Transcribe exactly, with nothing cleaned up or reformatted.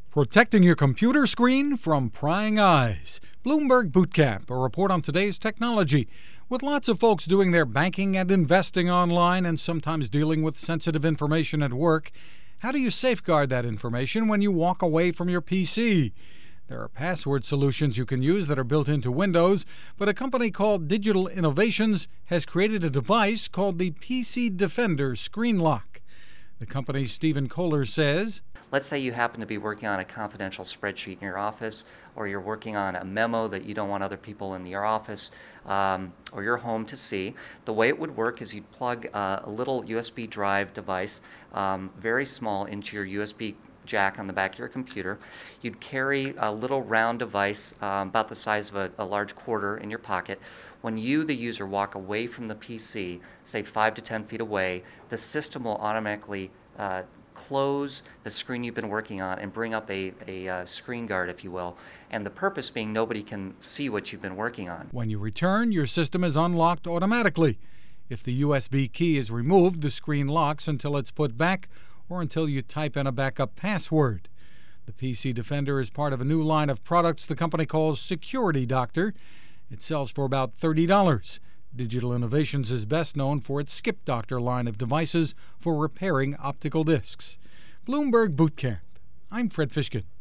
Protecting your computer screen from prying eyes. Bloomberg Bootcamp, a report on today's technology. With lots of folks doing their banking and investing online and sometimes dealing with sensitive information at work, how do you safeguard that information when you walk away from your P C? There are password solutions you can use that are built into Windows, but a company called Digital Innovations has created a device called the P C Defender Screen Lock. The company's Stephen Kohler says, let's say you happen to be working on a confidential spreadsheet in your office, or you're working on a memo that you don't want other people in your office um, or your home to see. The way it would work is you'd plug uh, a little U S B drive device, um, very small, into your U S B jack on the back of your computer. You'd carry a little round device um, about the size of a, a large quarter in your pocket. When you, the user, walk away from the P C, say five to ten feet away, the system will automatically uh, close the screen you've been working on and bring up a, a uh, screen guard, if you will. And the purpose being nobody can see what you've been working on. When you return, your system is unlocked automatically. If the U S B key is removed, the screen locks until it's put back or until you type in a backup password. The P C Defender is part of a new line of products the company calls Security Doctor. It sells for about thirty dollars. Digital Innovations is best known for its Skip Doctor line of devices for repairing optical discs. Bloomberg Bootcamp. I'm Fred Fishkin.